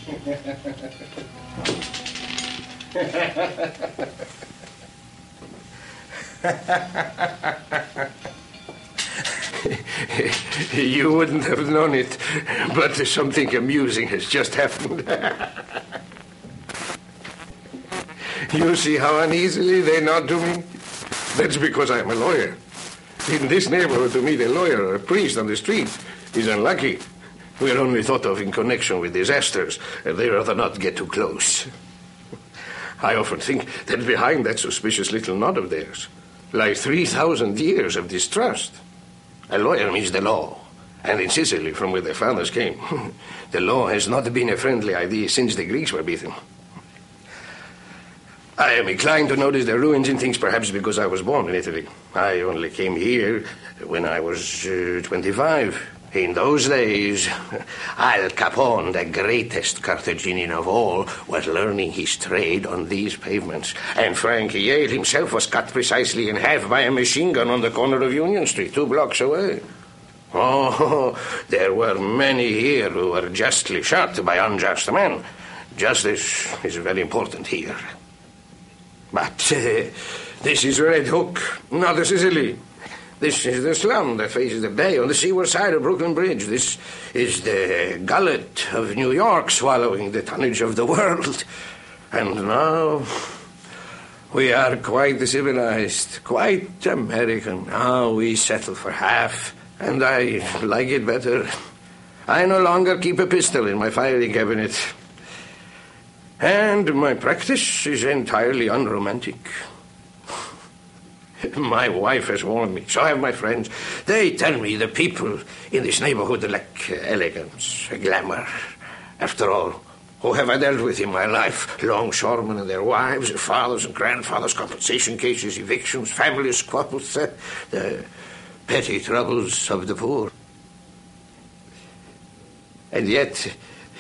You wouldn't have known it, but something amusing has just happened. You see how uneasily they nod to me? That's because I'm a lawyer. In this neighborhood, to meet a lawyer or a priest on the street is unlucky. We're only thought of in connection with disasters, and they rather not get too close. I often think that behind that suspicious little nod of theirs lie 3,000 years of distrust. A lawyer means the law, and in Sicily, from where their fathers came, the law has not been a friendly idea since the Greeks were beaten. I am inclined to notice the ruins in things perhaps because I was born in Italy. I only came here when I was 25. In those days, Al Capone, the greatest Carthaginian of all, was learning his trade on these pavements. And Frank Yale himself was cut precisely in half by a machine gun on the corner of Union Street, 2 blocks away. Oh, there were many here who were justly shot by unjust men. Justice is very important here. But this is Red Hook, not Sicily. This is the slum that faces the bay on the seaward side of Brooklyn Bridge. This is the gullet of New York swallowing the tonnage of the world. And now we are quite civilized, quite American. Now we settle for half, and I like it better. I no longer keep a pistol in my filing cabinet. And my practice is entirely unromantic. My wife has warned me, so have my friends. They tell me the people in this neighborhood lack elegance, glamour. After all, who have I dealt with in my life? Longshoremen and their wives, their fathers and grandfathers, compensation cases, evictions, family squabbles, the petty troubles of the poor. And yet,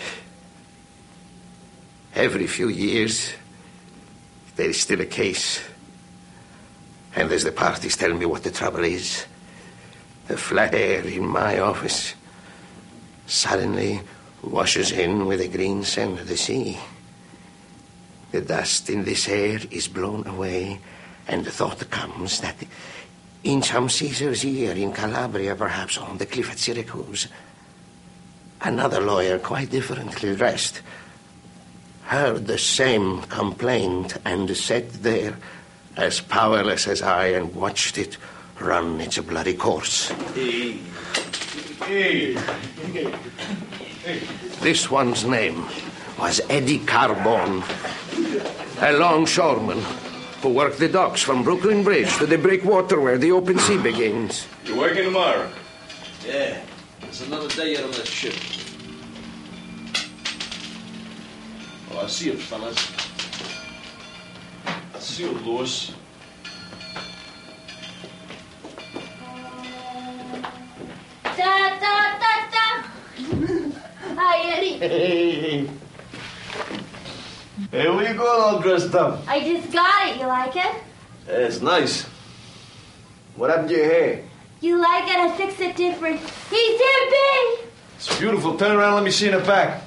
every few years, there is still a case. And as the parties tell me what the trouble is, the flat air in my office suddenly washes in with the green sand of the sea. The dust in this air is blown away, and the thought comes that in some Caesar's year in Calabria, perhaps on the cliff at Syracuse, another lawyer, quite differently dressed, heard the same complaint and sat there as powerless as I and watched it run its bloody course. This one's name was Eddie Carbone, a longshoreman who worked the docks from Brooklyn Bridge to the breakwater where the open sea begins. You working tomorrow? Yeah, it's another day out on that ship. Oh, I'll see you, fellas. I'll see you, Louis. Da-da-da-da! Hi, Eddie. Hey. Hey, where you going all dressed up? I just got it. You like it? Yeah, it's nice. What happened to your hair? You like it? I fixed it different. He's hippie! It's beautiful. Turn around and let me see in the back.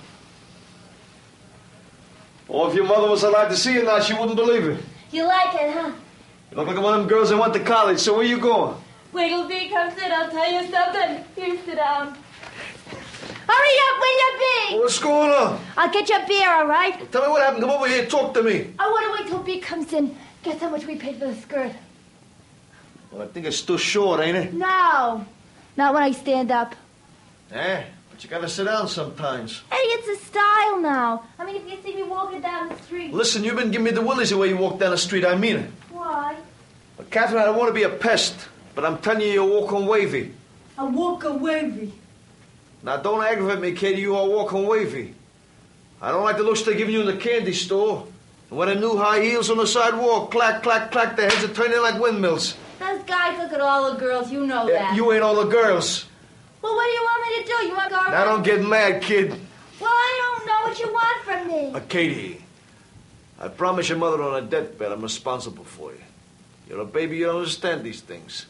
Oh, if your mother was alive to see it now, she wouldn't believe it. You like it, huh? You look like one of them girls that went to college, so where you going? Wait till B comes in. I'll tell you something. Here, sit down. Hurry up, will you be? What's going on? I'll get you a beer, all right? Tell me what happened. Come over here. Talk to me. I want to wait till B comes in. Guess how much we paid for the skirt? Well, I think it's still short, ain't it? No. Not when I stand up. Eh? But you gotta sit down sometimes. Eddie, it's a style now. I mean, if you see me walking down the street. Listen, you've been giving me the willies the way you walk down the street. I mean it. Why? Well, Catherine, I don't want to be a pest, but I'm telling you, you're walking wavy. I walk wavy. Now, don't aggravate me, Katie. You are walking wavy. I don't like the looks they're giving you in the candy store. And when the new high heels on the sidewalk, clack, clack, clack, their heads are turning like windmills. Those guys look at all the girls. You know that. You ain't all the girls. Well, what do you want me to do? You want to go around? Now, don't get mad, kid. Well, I don't know what you want from me. Katie, I promise your mother on a deathbed I'm responsible for you. You're a baby, you don't understand these things.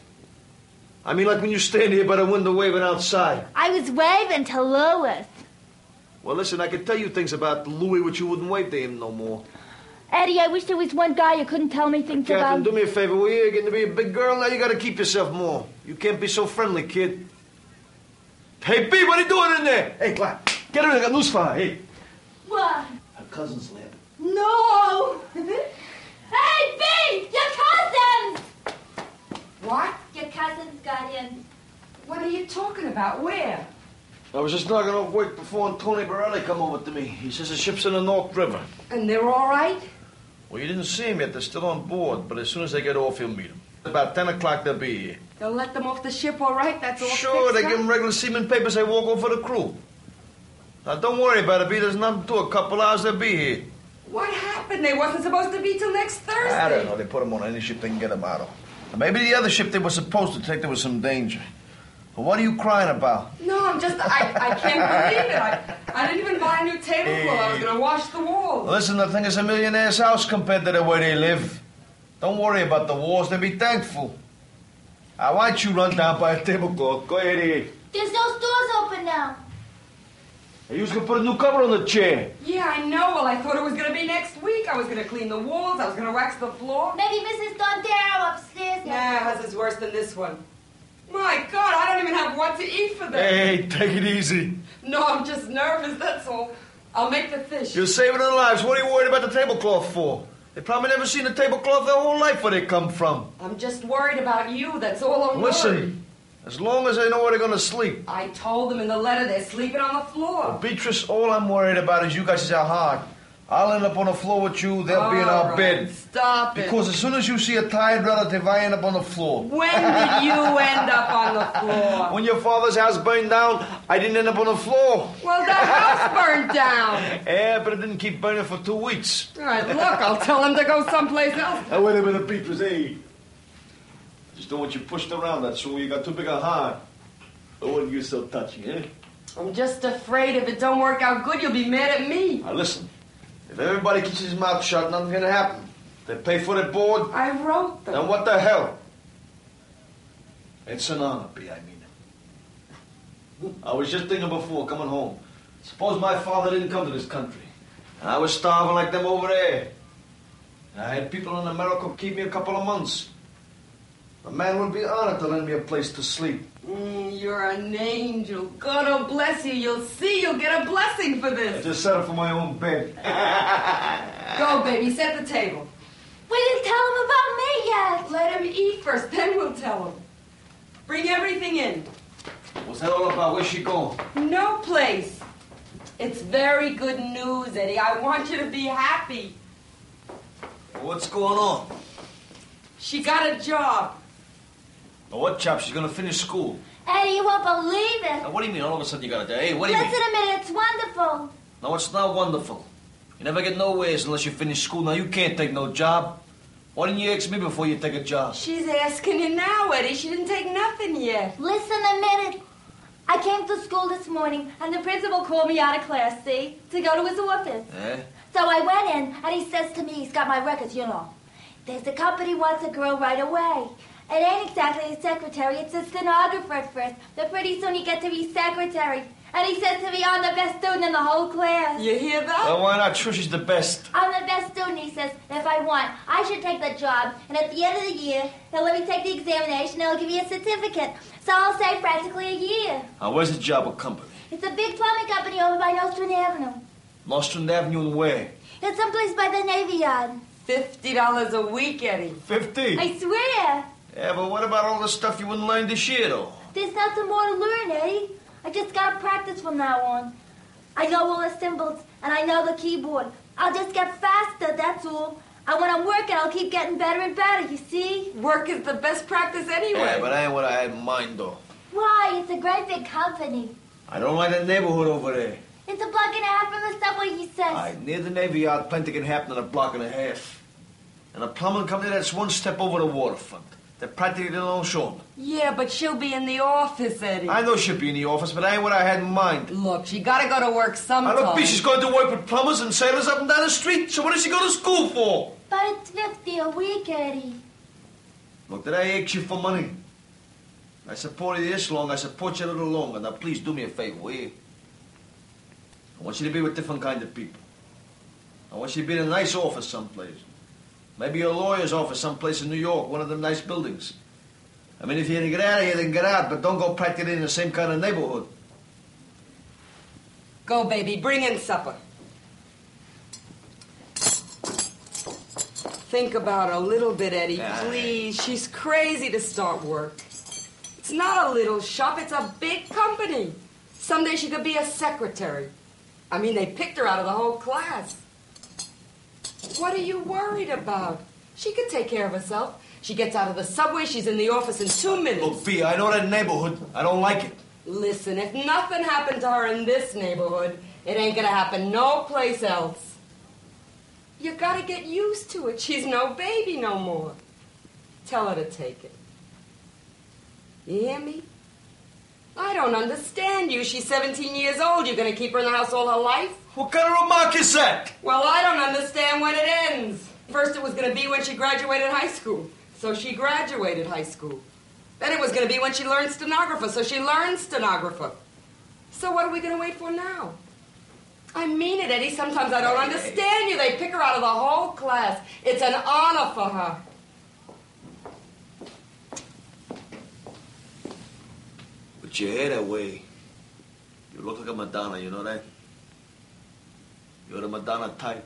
I mean, like when you stand here by the window waving outside. I was waving to Louis. Well, listen, I can tell you things about Louis which you wouldn't wave to him no more. Eddie, I wish there was one guy you couldn't tell me things Catherine, about. do me a favor, will you? You're getting to be a big girl now. You gotta keep yourself more. You can't be so friendly, kid. Hey, B, what are you doing in there? Hey, Clark, get her in. I got news for her. Hey. What? Her cousin's laughing. No! Hey, B! Your cousins! What? Your cousins got in. What are you talking about? Where? I was just knocking off work before Tony Borelli come over to me. He says the ship's in the North River. And they're all right? Well, you didn't see him yet. They're still on board, but as soon as they get off, you'll meet them. About 10 o'clock, they'll be here. They'll let them off the ship all right? That's all Sure, fixed they up? give them regular seaman papers. They walk over for the crew. Now, don't worry about it, B. There's nothing to it. A couple hours, they'll be here. What happened? They wasn't supposed to be till next Thursday. I don't know. They put them on any ship they can get them out of. Now, maybe the other ship they were supposed to take, there was some danger. But what are you crying about? No, I'm just, I can't believe it. I didn't even buy a new tablecloth. I was going to wash the walls. Listen, the thing is a millionaire's house compared to the way they live. Don't worry about the walls. They'll be thankful. Why don't you run down by a tablecloth? Go ahead, Iggy. There's no stores open now. You was going to put a new cover on the chair. Yeah, I know. Well, I thought it was going to be next week. I was going to clean the walls. I was going to wax the floor. Maybe Mrs. Dondero upstairs Nah, now. hers is worse than this one. My God, I don't even have what to eat for them. Hey, take it easy. No, I'm just nervous, that's all. I'll make the fish. You're saving their lives. What are you worried about the tablecloth for? They probably never seen a tablecloth their whole life where they come from. I'm just worried about you, that's all I'm worried. Listen, as long as they know where they're going to sleep. I told them in the letter they're sleeping on the floor. Beatrice, all I'm worried about is you guys are hard. I'll end up on the floor with you. They'll be in our All bed. right, stop it. Because as soon as you see a tired relative, I end up on the floor. When did you end up on the floor? When your father's house burned down, I didn't end up on the floor. Well, the house burned down. Yeah, but it didn't keep burning for 2 weeks. All right, look, I'll tell him to go someplace else. Now, wait a minute, Beatrice, hey. Just don't want you pushed around that so you got too big a heart. I wouldn't get so touchy, eh? I'm just afraid if it don't work out good, you'll be mad at me. Now, listen. If everybody keeps his mouth shut, nothing's gonna happen. They pay for their board, I wrote them. then what the hell? It's an honor, B, I mean it. I was just thinking before coming home. Suppose my father didn't come to this country. And I was starving like them over there. And I had people in America keep me a couple of months. A man would be honored to lend me a place to sleep. You're an angel. God will bless you. You'll see you'll get a blessing for I this. just set up for my own bed. Go, baby, set the table. We didn't tell him about me yet. Let him eat first, then we'll tell him. Bring everything in. What's that all about? Where's she going? No place. It's very good news, Eddie. I want you to be happy. What's going on? She got a job. What job? She's gonna finish school. Eddie, you won't believe it. Now, what do you mean all of a sudden you got a day? Hey, what do you Listen mean? a minute, it's wonderful. No, it's not wonderful. You never get nowheres unless you finish school. Now, you can't take no job. Why didn't you ask me before you take a job? She's asking you now, Eddie. She didn't take nothing yet. Listen a minute. I came to school this morning, and the principal called me out of class, see, to go to his office. Eh? So I went in, and he says to me, he's got my records, you know. There's a company wants a girl right away. It ain't exactly a secretary, it's a stenographer at first. But pretty soon you get to be secretary. And he says to me, I'm the best student in the whole class. You hear that? Well, why not? Trishy's the best. I'm the best student, he says. If I want, I should take the job. And at the end of the year, they'll let me take the examination. They'll give me a certificate. So I'll say practically a year. Where's the job or company? It's a big plumbing company over by Nostrand Avenue. Nostrand Avenue and where? It's someplace by the Navy Yard. $50 a week, Eddie. 50. I swear. Yeah, but what about all the stuff you wouldn't learn this year, though? There's nothing more to learn, Eddie. I just gotta practice from now on. I know all the symbols, and I know the keyboard. I'll just get faster, that's all. And when I'm working, I'll keep getting better and better, you see? Work is the best practice anyway. Yeah, but that ain't what I had in mind, though. Why? It's a great big company. I don't like that neighborhood over there. It's a block and a half from the subway, he says. All right, near the Navy Yard, plenty can happen in a block and a half. And a plumbing company that's one step over the waterfront. They're practically their own shoulder. Yeah, but she'll be in the office, Eddie. I know she'll be in the office, but that ain't what I had in mind. Look, she gotta go to work sometime. I look, B, she's going to work with plumbers and sailors up and down the street. So what does she go to school for? But it's 50 a week, Eddie. Look, did I ask you for money? I supported you this long, I support you a little longer. Now, please do me a favor, will you? I want you to be with different kind of people. I want you to be in a nice office someplace. Maybe a lawyer's office someplace in New York, one of them nice buildings. I mean, if you're going to get out of here, then get out, but don't go practically in the same kind of neighborhood. Go, baby. Bring in supper. Think about her a little bit, Eddie, please. She's crazy to start work. It's not a little shop, it's a big company. Someday she could be a secretary. I mean, they picked her out of the whole class. What are you worried about? She can take care of herself. She gets out of the subway, she's in the office in 2 minutes. Look, V, I know that neighborhood. I don't like it. Listen, if nothing happened to her in this neighborhood, it ain't gonna happen no place else. You gotta get used to it. She's no baby no more. Tell her to take it. You hear me? I don't understand you. She's 17 years old. You're gonna keep her in the house all her life? What kind of remark is that? Well, I don't understand when it ends. First it was gonna be when she graduated high school. So she graduated high school. Then it was gonna be when she learned stenographer. So she learned stenographer. So what are we gonna wait for now? I mean it, Eddie. Sometimes I don't understand you. They pick her out of the whole class. It's an honor for her. With your hair that way, you look like a Madonna, you know that? You're the Madonna type.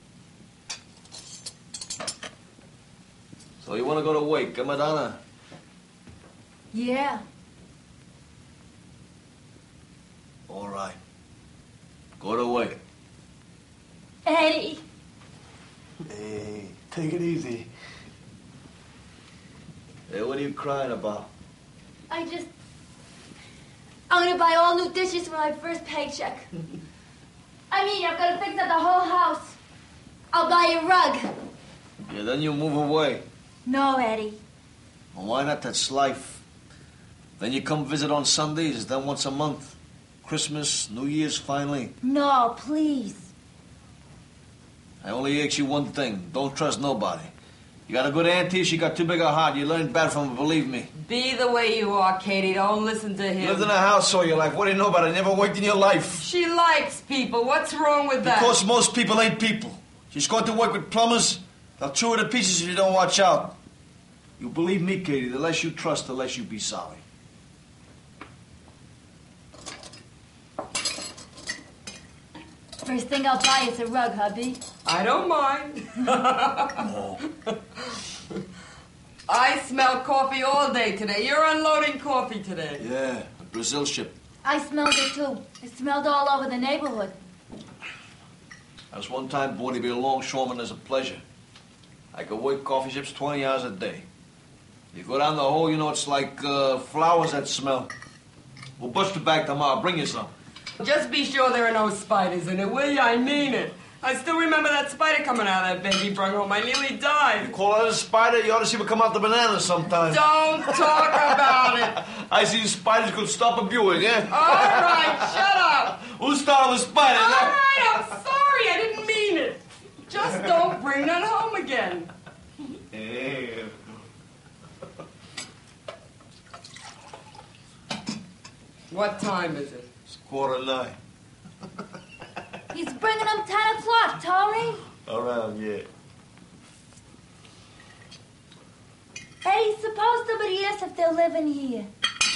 So you want to go to wake, eh, Madonna? Yeah. All right. Go to wake. Eddie. Hey, take it easy. Hey, what are you crying about? I'm gonna buy all new dishes for my first paycheck. I'm gonna fix up the whole house. I'll buy a rug. Yeah, then you move away. No, Eddie. Well, why not? That's life. Then you come visit on Sundays, then once a month. Christmas, New Year's, finally. No, please. I only ask you one thing. Don't trust nobody. You got a good auntie, she got too big a heart. You learned bad from her, believe me. Be the way you are, Katie. Don't listen to him. Lived in a house all your life. What do you know about it? Never worked in your life. She likes people. What's wrong with that? Because most people ain't people. She's going to work with plumbers. They'll chew her to pieces if you don't watch out. You believe me, Katie, the less you trust, the less you be sorry. First thing I'll buy is a rug, hubby. I don't mind. I smell coffee all day today. You're unloading coffee today. Yeah, a Brazil ship. I smelled it too. It smelled all over the neighborhood. I was one time born to be a longshoreman as a pleasure. I could work coffee ships 20 hours a day. You go down the hole, you know, it's like flowers that smell. We'll bust it back tomorrow. Bring you some. Just be sure there are no spiders in it, will you? I mean it. I still remember that spider coming out of that baby brung home. I nearly died. You call that a spider? You ought to see what come out the banana sometime. Don't talk about it. I see spiders could stop a Buick, yeah? All right, shut up. Who started the spider? All right, I'm sorry. I didn't mean it. Just don't bring that home again. Yeah. What time is it? It's 9:15. He's bringing them 10 o'clock, Tony. Around, yeah. Eddie, suppose somebody asks if they're living here.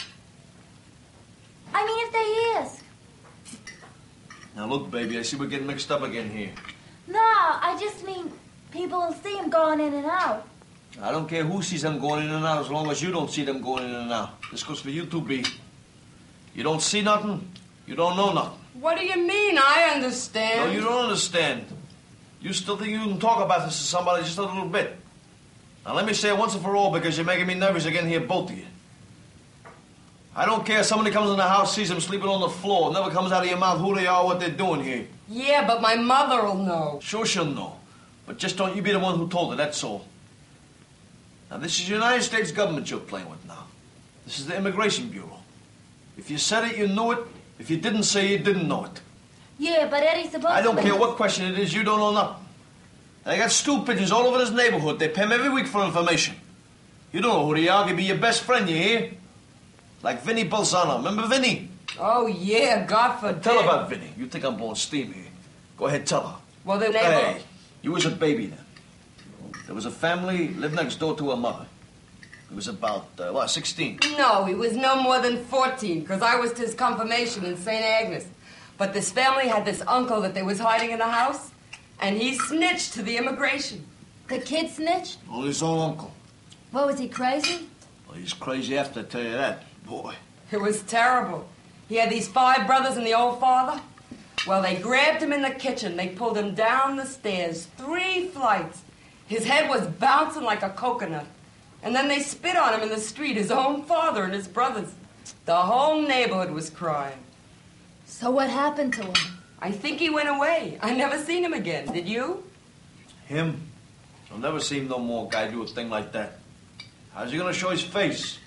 If they ask. Now look, baby, I see we're getting mixed up again here. No, I just mean people will see him going in and out. I don't care who sees them going in and out as long as you don't see them going in and out. This goes for you too, B. You don't see nothing, you don't know nothing. What do you mean? I understand. No, you don't understand. You still think you can talk about this to somebody just a little bit. Now let me say it once and for all because you're making me nervous again here, both of you. I don't care if somebody comes in the house, sees them sleeping on the floor, never comes out of your mouth who they are, what they're doing here. Yeah, but my mother'll know. Sure she'll know. But just don't you be the one who told her, that's all. Now this is the United States government you're playing with now. This is the Immigration Bureau. If you said it, you knew it. If you didn't say it, you didn't know it. Yeah, but Eddie's supposed to... I don't care what question it is, you don't know nothing. I got stool pigeons all over this neighborhood. They pay me every week for information. You don't know who they are. They be your best friend, you hear? Like Vinny Bolzano. Remember Vinny? Oh, yeah, God forbid. Tell her about Vinny. You think I'm blowing steam here. Go ahead, tell her. Well, the neighbor... Hey, you was a baby then. There was a family lived next door to her mother. He was about, 16? No, he was no more than 14, because I was to his confirmation in St. Agnes. But this family had this uncle that they was hiding in the house, and he snitched to the immigration. The kid snitched? Well, his own uncle. What, was he crazy? Well, he's crazy after I tell you that, boy. It was terrible. He had these 5 brothers and the old father. Well, they grabbed him in the kitchen. They pulled him down the stairs, 3 flights. His head was bouncing like a coconut. And then they spit on him in the street, his own father and his brothers. The whole neighborhood was crying. So what happened to him? I think he went away. I never seen him again. Did you? Him? I'll never see him no more, guy do a thing like that. How's he gonna show his face?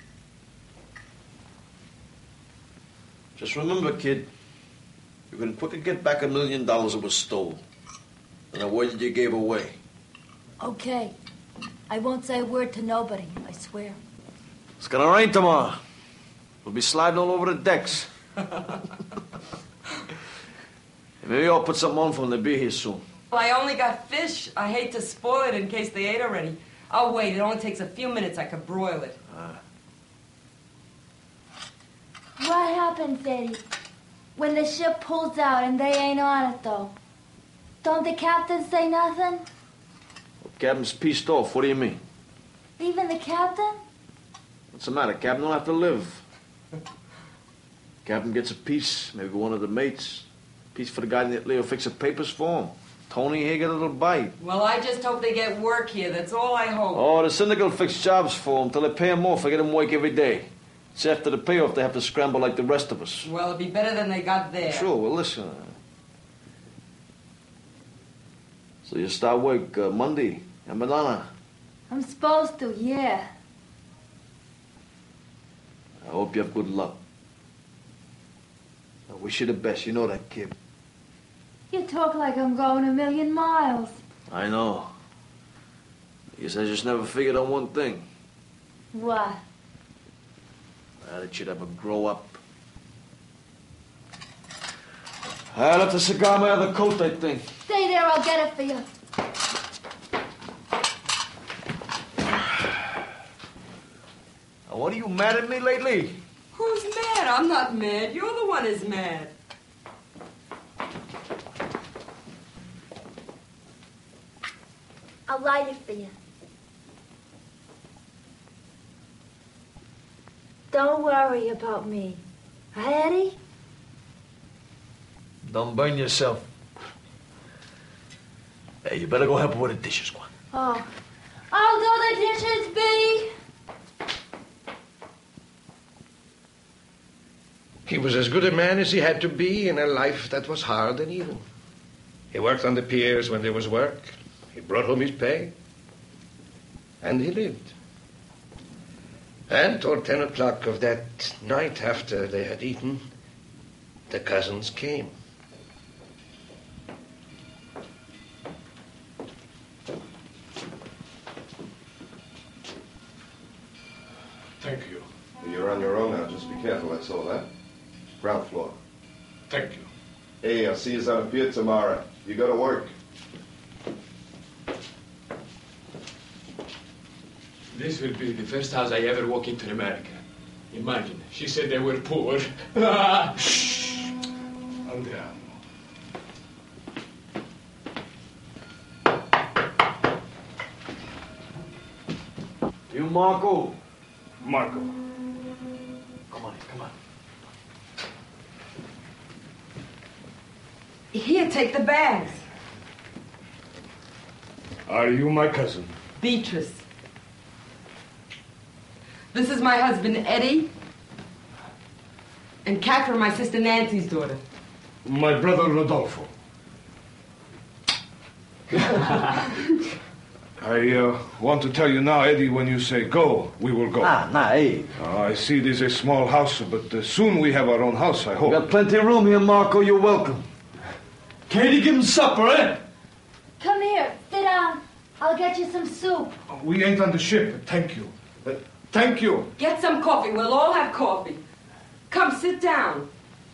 Just remember, kid, you can quicker get back $1 million that was stolen than the word you gave away. Okay. I won't say a word to nobody, I swear. It's gonna rain tomorrow. We'll be sliding all over the decks. Maybe I'll put something on for them to be here soon. Well, I only got fish. I hate to spoil it in case they ate already. I'll wait. It only takes a few minutes. I could broil it. What happens, Eddie, when the ship pulls out and they ain't on it, though? Don't the captain say nothing? Captain's pieced off. What do you mean? Even the captain? What's the matter? Captain don't have to live. Captain gets a piece, maybe one of the mates. Piece for the guy that Leo fixes papers for him. Tony here get a little bite. Well, I just hope they get work here. That's all I hope. Oh, the syndicate will fix jobs for him till they pay him off. I get him work every day. It's after the payoff they have to scramble like the rest of us. Well, it'd be better than they got there. Sure, well, listen. So you start work Monday in Madonna. I'm supposed to, yeah. I hope you have good luck. I wish you the best. You know that, kid. You talk like I'm going 1,000,000 miles. I know. I guess I just never figured on one thing. What? That you'd ever grow up. I left the cigar in my other coat, I think. Stay there, I'll get it for you. Now, what are you mad at me lately? Who's mad? I'm not mad. You're the one who's mad. I'll light it for you. Don't worry about me. Huh, Eddie? Don't burn yourself. Hey, you better go help her with the dishes, Juan. Oh. I'll do the dishes, B. He was as good a man as he had to be in a life that was hard and evil. He worked on the piers when there was work. He brought home his pay. And he lived. And toward 10 o'clock of that night after they had eaten, the cousins came. Thank you. You're on your own now. Just be careful, that's all, huh? Ground floor. Thank you. Hey, I'll see you on the pier tomorrow. You go to work. This will be the first house I ever walk into in America. Imagine, she said they were poor. Shh. Andiamo. You, Marco? Marco. Come on, come on. Here, take the bags. Are you my cousin? Beatrice. This is my husband, Eddie. And Catherine, my sister Nancy's daughter. My brother Rodolfo. I want to tell you now, Eddie, when you say go, we will go. Hey. I see this is a small house, but soon we have our own house, I hope. We got plenty of room here, Marco. You're welcome. Katie, give him supper, eh? Come here, sit down. I'll get you some soup. We ain't on the ship. Thank you. Thank you. Get some coffee. We'll all have coffee. Come, sit down.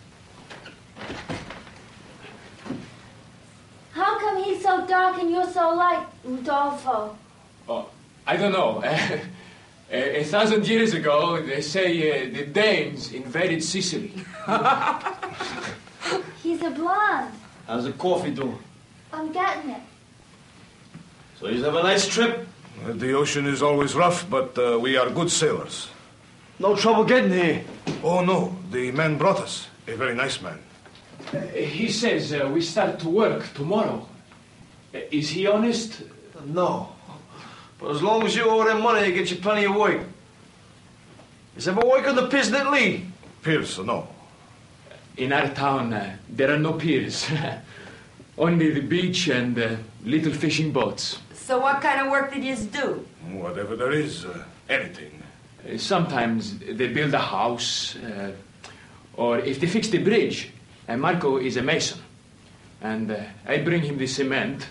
so dark and you're so light, Rudolfo? Oh, I don't know. 1,000 years ago, they say the Danes invaded Sicily. He's a blonde. How's the coffee doing? I'm getting it. So you have a nice trip? The ocean is always rough, but we are good sailors. No trouble getting here? Oh, no. The man brought us. A very nice man. He says we start to work tomorrow. Is he honest? No. But as long as you owe them money, they get you plenty of work. Is ever work on the piers at Lee? Piers, no. In our town, there are no piers. Only the beach and little fishing boats. So what kind of work did you do? Whatever there is, anything. Sometimes they build a house, or if they fix the bridge, Marco is a mason, and I bring him the cement.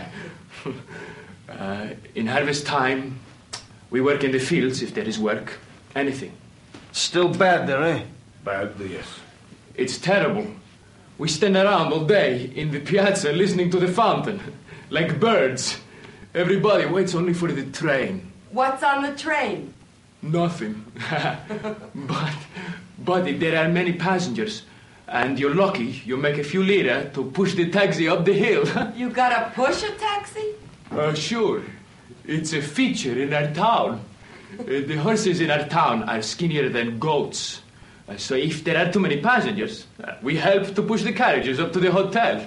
In harvest time, we work in the fields if there is work, anything. Still bad there, eh? Bad, yes. It's terrible. We stand around all day in the piazza listening to the fountain, like birds. Everybody waits only for the train. What's on the train? Nothing. but if there are many passengers, and you're lucky, you make a few lira to push the taxi up the hill. You gotta push a taxi? Sure. It's a feature in our town. The horses in our town are skinnier than goats. So if there are too many passengers, we help to push the carriages up to the hotel.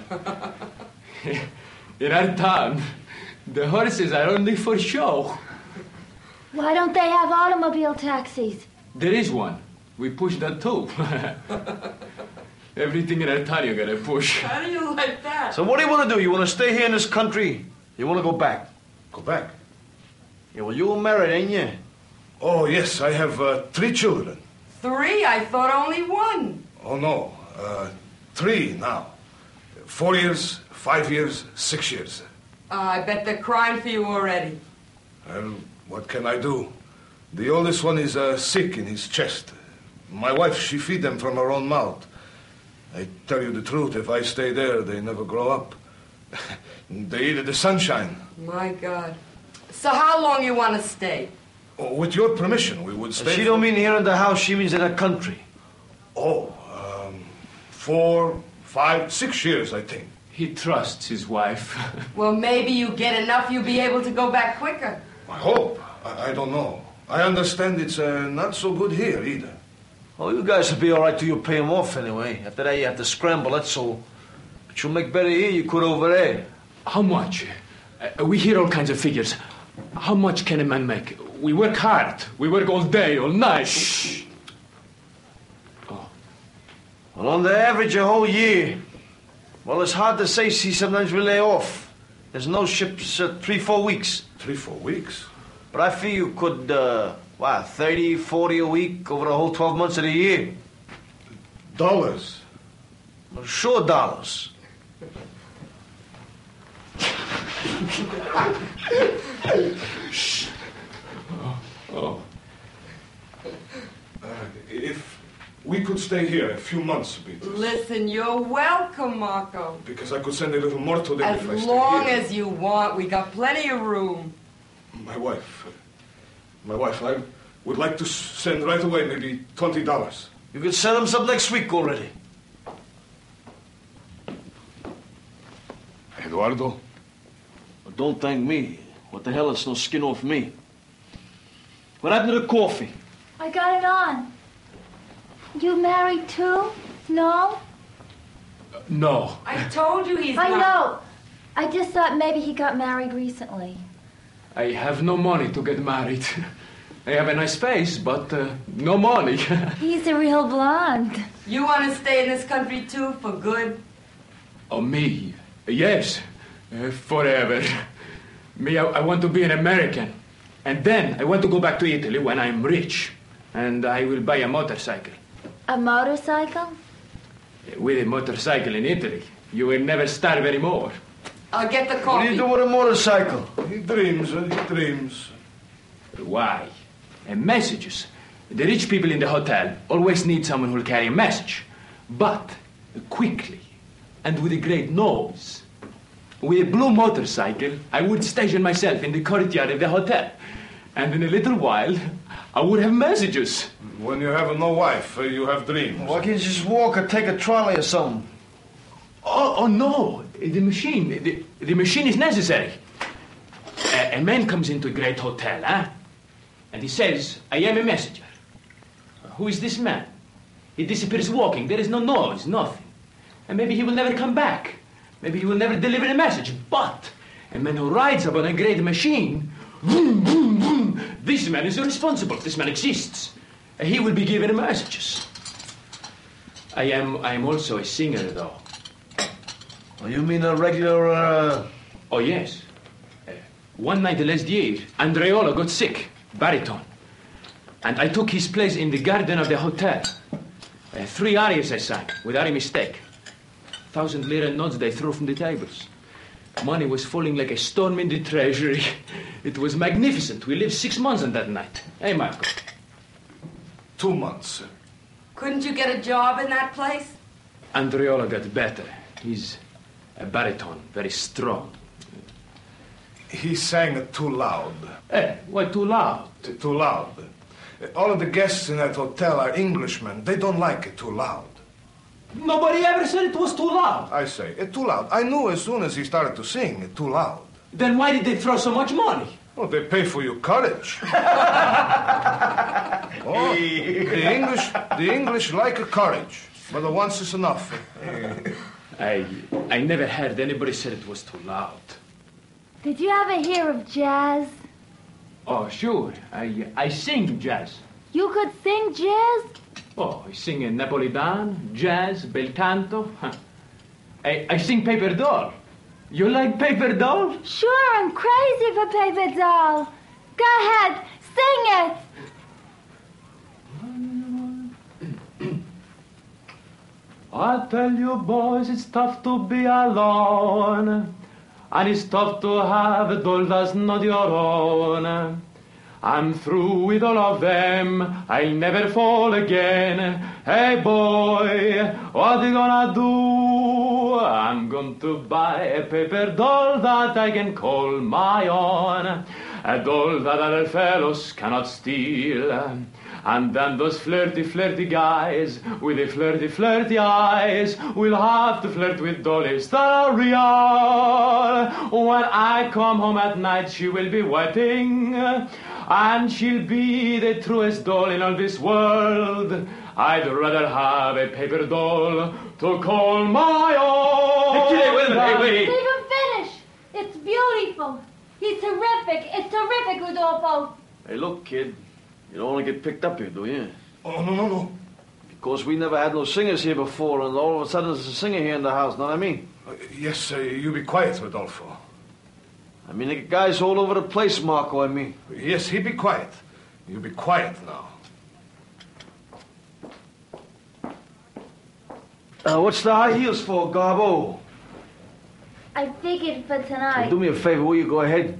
In our town, the horses are only for show. Why don't they have automobile taxis? There is one. We push that too. Everything in our town you gotta push. How do you like that? So what do you want to do? You want to stay here in this country? You want to go back? Go back? Yeah, well, you were married, ain't you? Oh, yes, I have 3 children. 3? I thought only 1. Oh, no. 3 now. 4 years, 5 years, 6 years. I bet they're crying for you already. Well, what can I do? The oldest one is sick in his chest. My wife, she feed them from her own mouth. I tell you the truth, if I stay there, they never grow up. They eat the sunshine. My God. So how long you want to stay? Oh, with your permission, we would stay. She don't mean here in the house, she means in the country. Oh, 4, 5, 6 years, I think. He trusts his wife. Well, maybe you get enough, you'll be able to go back quicker. I hope. I don't know. I understand it's not so good here either. Oh, you guys will be all right till you pay them off anyway. After that, you have to scramble, that's all. But you'll make better here you could over there. How much? We hear all kinds of figures. How much can a man make? We work hard. We work all day, all night. Shh. Oh. Well, on the average, a whole year. Well, it's hard to say. See, sometimes we lay off. There's no ships 3-4 weeks. 3-4 weeks? But I feel you could, 30, 40 a week over the whole 12 months of the year. Dollars? Well, sure, dollars. Shh. Oh. If we could stay here a few months, Beatrice. Listen, you're welcome, Marco. Because I could send a little more to them As if I stay long here. as you want. We got plenty of room. My wife, I would like to send right away maybe $20. You can send them some next week already. Eduardo? Well, don't thank me. What the hell, it's no skin off me. What happened to the coffee? I got it on. You married too? No? No. I told you he's I not. know. I just thought maybe he got married recently. I have no money to get married. I have a nice face, but no money. He's a real blonde. You want to stay in this country too, for good? Oh, me? Yes. Forever. Me, I want to be an American. And then I want to go back to Italy when I'm rich. And I will buy a motorcycle. A motorcycle? With a motorcycle in Italy, you will never starve anymore. I'll get the What coffee. do you do with a motorcycle? He dreams, he dreams. Why? And messages. The rich people in the hotel always need someone who'll carry a message. But quickly and with a great nose. With a blue motorcycle, I would station myself in the courtyard of the hotel. And in a little while, I would have messages. When you have no wife, you have dreams. Why can't you just walk or take a trolley or something? Oh no, the machine is necessary. A man comes into a great hotel, and he says, I am a messenger. Who is this man? He disappears walking, there is no noise, nothing. And maybe he will never come back. Maybe he will never deliver a message. But a man who rides upon a great machine, boom, boom, boom, this man is responsible, this man exists. He will be given messages. I am also a singer, though. Oh, you mean a regular, Oh, yes. One night last year, Andreola got sick, baritone. And I took his place in the garden of the hotel. 3 arias I sang, without a mistake. 1,000 lira notes they threw from the tables. Money was falling like a storm in the treasury. It was magnificent. We lived 6 months on that night. Hey, Marco. 2 months. Couldn't you get a job in that place? Andreola got better. He's a baritone, very strong. He sang too loud. Hey, why too loud? Too loud. All of the guests in that hotel are Englishmen. They don't like it too loud. Nobody ever said it was too loud. I say, it's too loud. I knew as soon as he started to sing, it's too loud. Then why did they throw so much money? Oh, they pay for your courage. Oh, the English like a courage, but once is enough. I never heard anybody said it was too loud. Did you ever hear of jazz? Oh, sure. I sing jazz. You could sing jazz? Oh, I sing Napolitan, jazz, bel canto. I sing paper doll. You like paper doll? Sure, I'm crazy for paper doll. Go ahead, sing it. I tell you boys, it's tough to be alone. And it's tough to have a doll that's not your own. I'm through with all of them, I'll never fall again. Hey boy, what you gonna do? I'm going to buy a paper doll that I can call my own. A doll that other fellows cannot steal. And then those flirty, flirty guys with the flirty, flirty eyes will have to flirt with dollies that are real. When I come home at night, she will be waiting, and she'll be the truest doll in all this world. I'd rather have a paper doll to call my own. Hey, wait a minute, wait. Leave him finish. It's beautiful. He's terrific. It's terrific, Rodolfo. Hey, look, kid. You don't want to get picked up here, do you? Oh, no. Because we never had no singers here before, and all of a sudden there's a singer here in the house, know what I mean? Yes, you be quiet, Rodolfo. I mean, the guys all over the place, Marco, I mean. Yes, he be quiet. You be quiet now. What's the high heels for, Garbo? I figured for tonight. Do me a favor, will you go ahead?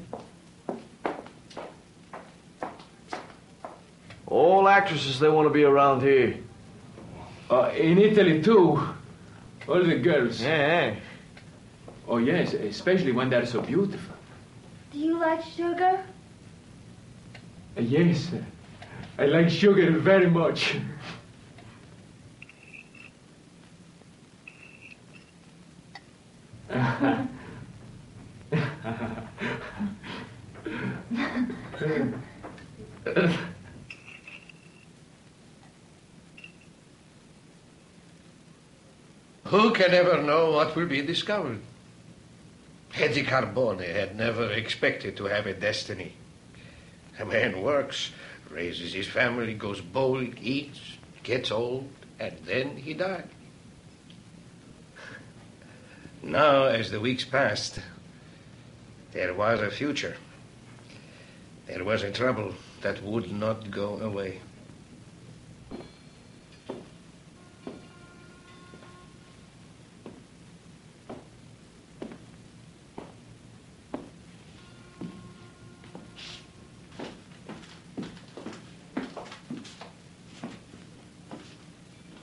All actresses, they want to be around here. In Italy, too. All the girls. Yeah. Oh, yes, especially when they're so beautiful. Do you like sugar? Yes, I like sugar very much. Who can ever know what will be discovered? Eddie Carbone had never expected to have a destiny. A man works, raises his family, goes bowling, eats, gets old, and then he died. Now, as the weeks passed, there was a future. There was a trouble that would not go away.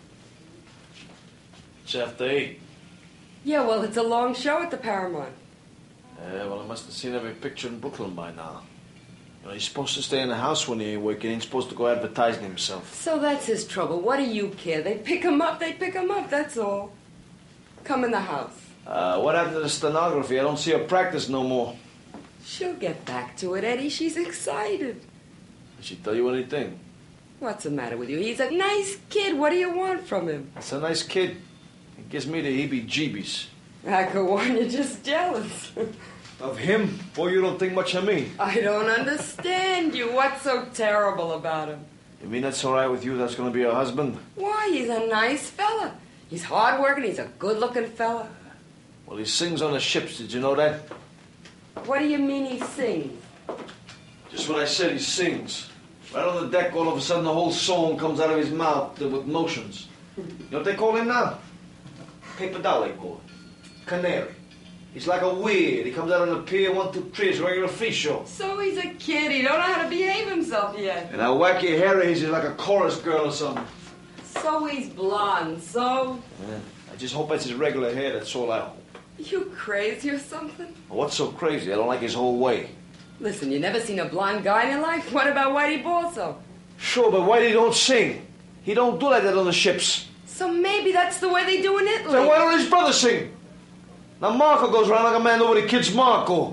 It's after 8. Yeah, well, it's a long show at the Paramount. Well, I must have seen every picture in Brooklyn by now. You know, he's supposed to stay in the house when he ain't working. He ain't supposed to go advertising himself. So that's his trouble. What do you care? They pick him up, that's all. Come in the house. What happened to the stenography? I don't see her practice no more. She'll get back to it, Eddie. She's excited. Did she tell you anything? What's the matter with you? He's a nice kid. What do you want from him? That's a nice kid. He gives me the heebie-jeebies. I could warn you're just jealous. Of him? Boy, you don't think much of me. I don't understand you. What's so terrible about him? You mean that's all right with you? That's going to be your husband? Why, he's a nice fella. He's hard-working. He's a good-looking fella. Well, he sings on the ships. Did you know that? What do you mean he sings? Just what I said, he sings. Right on the deck, all of a sudden, the whole song comes out of his mouth with motions. You know what they call him now? Paper doll, they call it. Canary. He's like a weird. He comes out on the pier, 1, 2, 3. It's a regular fish show. So he's a kid. He don't know how to behave himself yet. And how wacky hair is, he's like a chorus girl or something. So he's blonde, so... Yeah. I just hope that's his regular hair, that's all I hope. You crazy or something? What's so crazy? I don't like his whole way. Listen, you never seen a blonde guy in your life? What about Whitey Balso? Sure, but Whitey don't sing. He don't do like that on the ships. So maybe that's the way they do in Italy. So why don't his brother sing? Now Marco goes around like a man nobody kids Marco.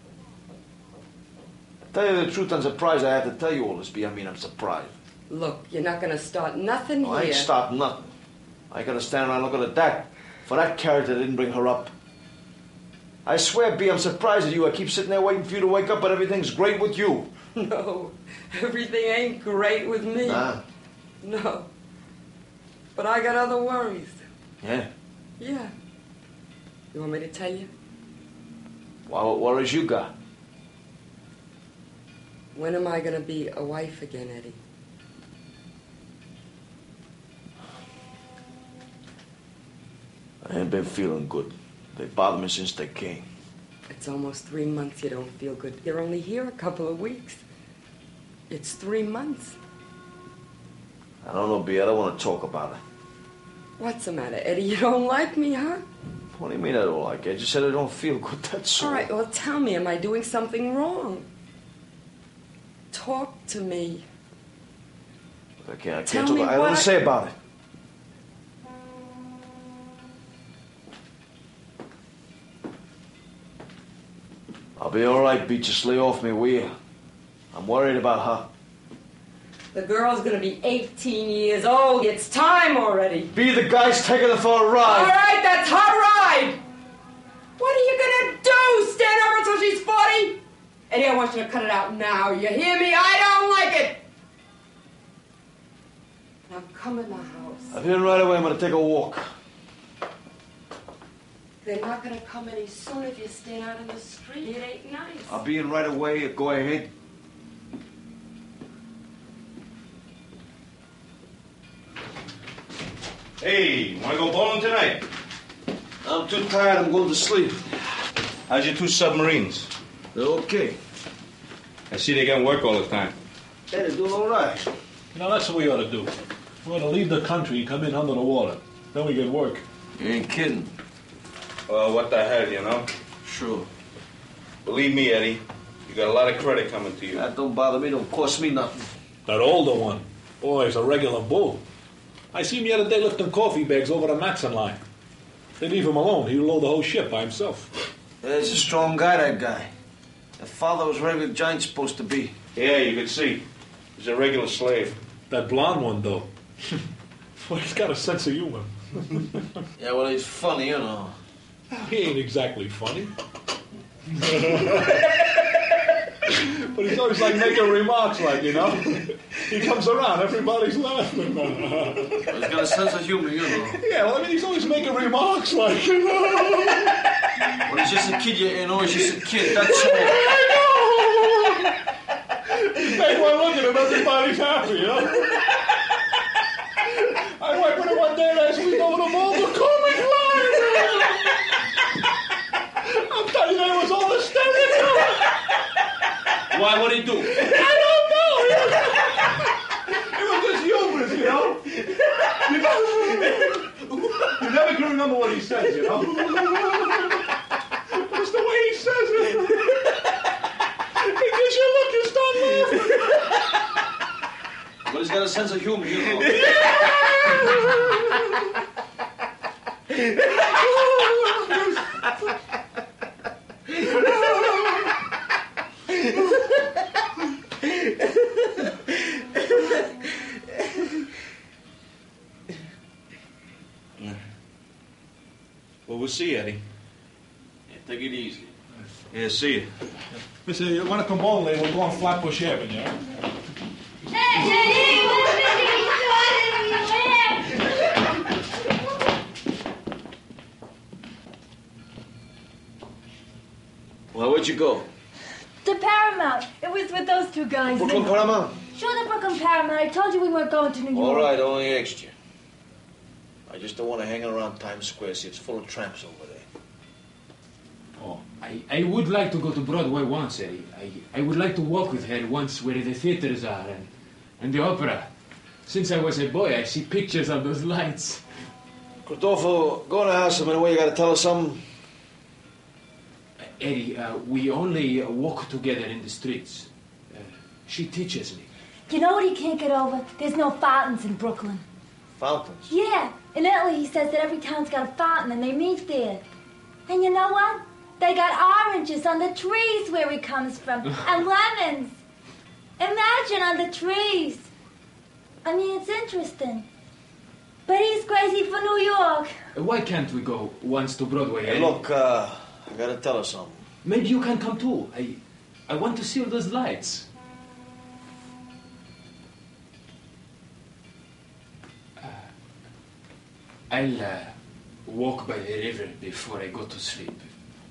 Tell you the truth, I'm surprised I have to tell you all this, I mean, I'm surprised. Look, you're not going to start nothing here. I ain't starting nothing. I gotta stand around looking at that. For that character didn't bring her up. I swear, B, I'm surprised at you. I keep sitting there waiting for you to wake up, but everything's great with you. No, everything ain't great with me. Nah. No. But I got other worries. Yeah? Yeah. You want me to tell you? What worries you got? When am I going to be a wife again, Eddie? I ain't been feeling good. They bothered me since they came. It's almost 3 months you don't feel good. You're only here a couple of weeks. It's 3 months. I don't know, B. I don't want to talk about it. What's the matter, Eddie? You don't like me, huh? What do you mean I don't like it? I just said I don't feel good, that's all. All right, well, tell me, am I doing something wrong? Talk to me. I can't Tell talk. me I don't want what- to say about it. I'll be all right, B. Just lay off me, will you? I'm worried about her. The girl's gonna be 18 years old. It's time already. B, the guy's taking her for a ride. All right, that's her ride. What are you gonna do? Stand over until she's 40? Eddie, I want you to cut it out now. You hear me? I don't like it. Now come in the house. I'll be in right away. I'm going to take a walk. They're not gonna come any sooner if you stand out in the street. It ain't nice. I'll be in right away. Go ahead. Hey, want to go bowling tonight? I'm too tired. I'm going to sleep. How's your 2 submarines? They're okay. I see they got work all the time. Yeah, they're doing all right. Now, that's what we ought to do. We ought to leave the country and come in under the water. Then we get work. You ain't kidding. Well, what the hell, you know? Sure. Believe me, Eddie, you got a lot of credit coming to you. That don't bother me. Don't cost me nothing. That older one, boy, is a regular bull. I see him the other day lifting coffee bags over the Matson line. They leave him alone. He'll load the whole ship by himself. Yeah, he's a strong guy, that guy. The father was regular giant supposed to be. Yeah, you could see. He's a regular slave. That blonde one, though. Well, he's got a sense of humor. Yeah, well, he's funny, you know. He ain't exactly funny. But he's always like making remarks, like, you know. He comes around, everybody's laughing. He's got a sense of humor, you know. Yeah, well, I mean, he's always making remarks, like, you know. Well, he's just a kid, you know. He's just a kid, that's all. I know! Hey, well, look at him, everybody's happy, you know. I went with him one day last week over the mall, the comic line. I'm telling you, it was all hysterical. Why? What'd he do? I don't know. It was just humorous, you know. You never can remember what he says, you know. It's the way he says it. sense of humor, you know. Well, we'll see, Eddie. Yeah, take it easy. Yeah, see you. Mister, you want to come on later? We'll go on Flatbush Avenue, yeah? Hey, Eddie, what's Well, where'd you go? The Paramount. It was with those two guys. Brooklyn Paramount? Sure, the Brooklyn Paramount. I told you we weren't going to New York. All right, I only asked you. I just don't want to hang around Times Square. See, it's full of tramps over there. Oh, I would like to go to Broadway once, Eddie. I would like to walk with her once where the theaters are and the opera. Since I was a boy, I see pictures of those lights. Rodolfo, go in the house a minute. What, you got to tell us something? Eddie, we only walk together in the streets. She teaches me. You know what he can't get over? There's no fountains in Brooklyn. Fountains? Yeah. In Italy, he says that every town's got a fountain and they meet there. And you know what? They got oranges on the trees where he comes from. And lemons. Imagine on the trees. I mean, it's interesting. But he's crazy for New York. Why can't we go once to Broadway, Hey, Eddie? look, I got to tell us something. Maybe you can come too. I want to see all those lights. I'll walk by the river before I go to sleep.